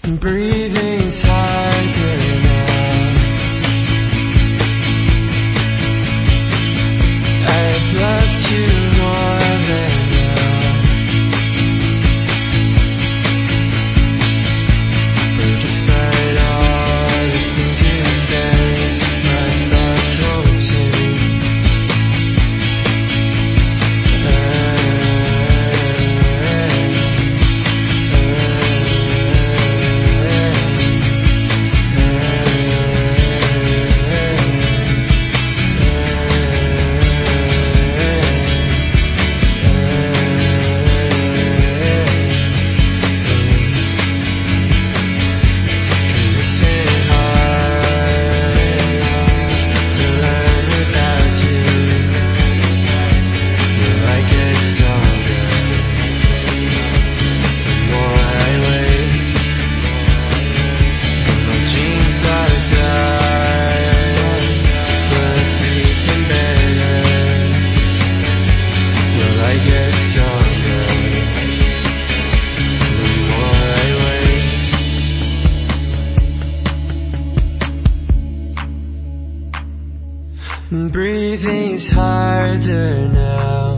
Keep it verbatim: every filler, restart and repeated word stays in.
Breathing's harder now. I've loved you more than now. But despite all the things you say, my thoughts won't change. Breathing's harder now.